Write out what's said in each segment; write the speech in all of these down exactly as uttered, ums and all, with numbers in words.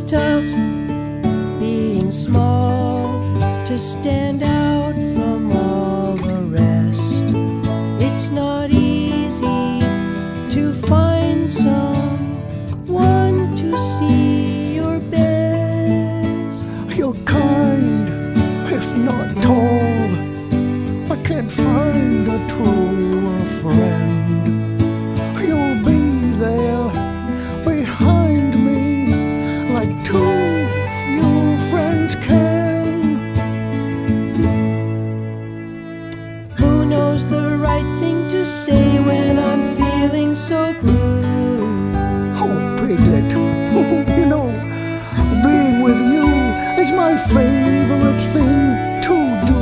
tough being small, to stand out from all the rest. It's not easy to find someone to see your best. You're kind, if not tall. I can't find a truer friend. You'll be there behind me like too few friends can. Who knows the right thing to say when I'm feeling so blue? Oh, Piglet, you know, being with you is my favorite thing to do.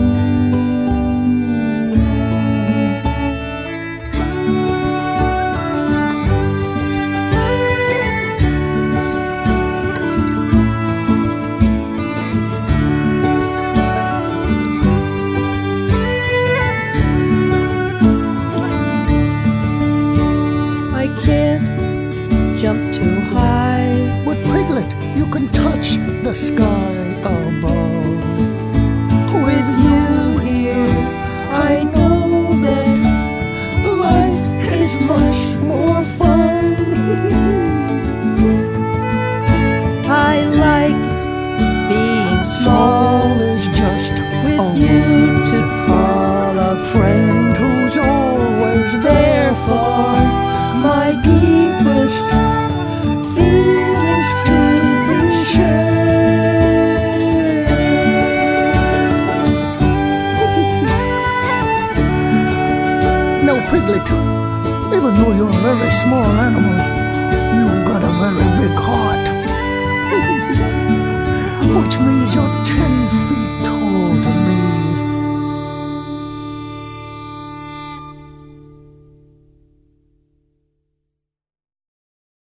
I can't jump too high. With Piglet, you can touch the sky above. With you here, I know that life is much more fun. I like being small, Small is just with a you word. to call a friend, Friend who's always there therefore my deepest feelings to be shared. Now, Piglet, even though you're a very small animal, you've got a very big heart. Which means you're tender